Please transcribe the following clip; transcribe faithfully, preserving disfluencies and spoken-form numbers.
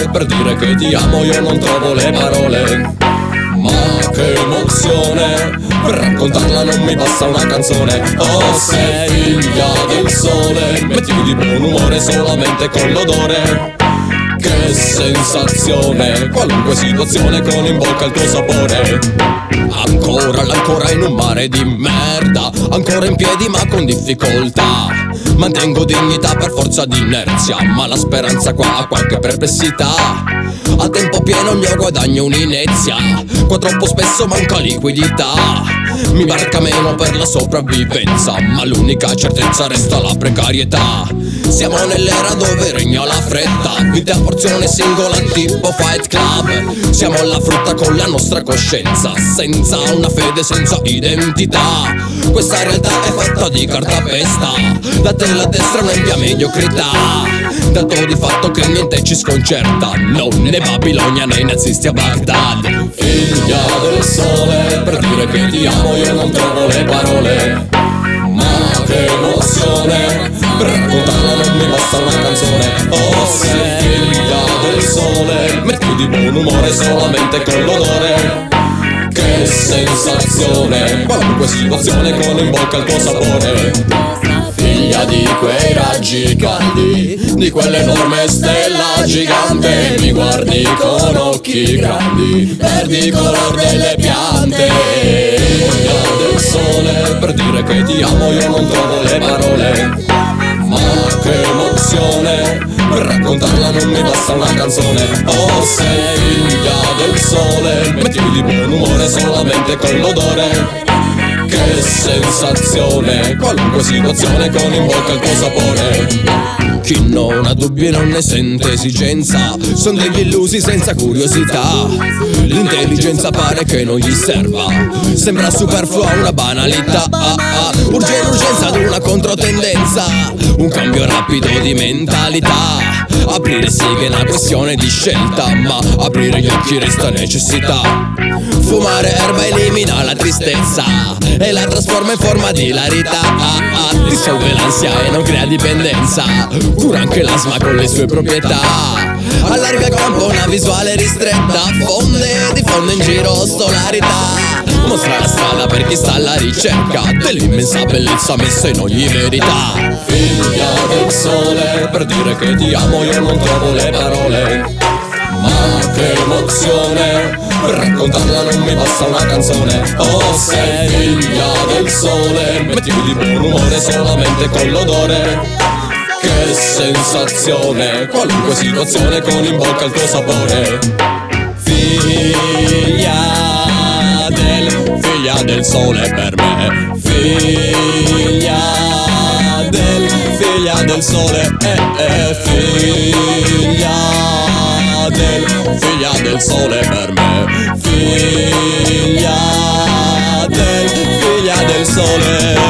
sole, per dire che ti amo io non trovo le parole. Ma che emozione, per raccontarla non mi basta una canzone. Oh, sei figlia del sole, mettimi di buon umore solamente con l'odore. Che sensazione, qualunque situazione con in bocca il tuo sapore. Ancora, ancora in un mare di merda, ancora in piedi ma con difficoltà. Mantengo dignità per forza di inerzia, ma la speranza qua ha qualche perplessità. A tempo pieno il mio guadagno un'inezia, qua troppo spesso manca liquidità. Mi barca meno per la sopravvivenza, ma l'unica certezza resta la precarietà. Siamo nell'era dove regna la fretta, vita a porzione singola tipo Fight Club. Siamo alla frutta con la nostra coscienza, senza una fede, senza identità. Questa realtà è fatta di cartapesta, la tela a destra è un'ampia mediocrità. Dato di fatto che niente ci sconcerta, non né Babilonia né i nazisti a Baghdad. Figlia del sole, per dire che ti amo io non trovo le parole. Ma che emozione, per raccontarla non mi basta una canzone. Oh, sei figlia del sole, metti di buon umore solamente con l'odore. Che sensazione, qualunque situazione con in bocca il tuo sapore. Figlia di quei raggi caldi, di quell'enorme stella gigante. Mi guardi con occhi grandi, perdi il color delle piante. Figlia del sole, per dire che ti amo io non trovo le parole. Ma che emozione, per raccontarla non mi basta una canzone. Oh, sei figlia del sole, mettimi di buon umore solamente con l'odore. Che sensazione, qualunque situazione con in bocca il tuo sapore. Chi non ha dubbi non ne sente esigenza, son degli illusi senza curiosità. L'intelligenza pare che non gli serva, sembra superflua una banalità. ah, ah. Urge l'urgenza ad una controtendenza, un cambio rapido di mentalità. Aprire sì che è una questione di scelta, ma aprire gli occhi resta necessità. Fumare erba elimina la tristezza e la trasforma in forma di ilarità. ah, ah. Dissolve l'ansia e non crea dipendenza, cura anche l'asma con le sue proprietà. Allarga il campo una visuale ristretta, fonde, diffonde in giro solarità. Mostra la strada per chi sta alla ricerca dell'immensa bellezza messa in ogni verità. Figlia del sole, per dire che ti amo io non trovo le parole. Ma che emozione, per raccontarla non mi basta una canzone. Oh, sei figlia del sole, mettimi di buon umore solamente con l'odore. Che sensazione, qualunque situazione con in bocca il tuo sapore. Figlia del, figlia del sole per me. Figlia del, figlia del sole, eh, eh, figlia del, figlia del sole per me. Figlia del, figlia del sole.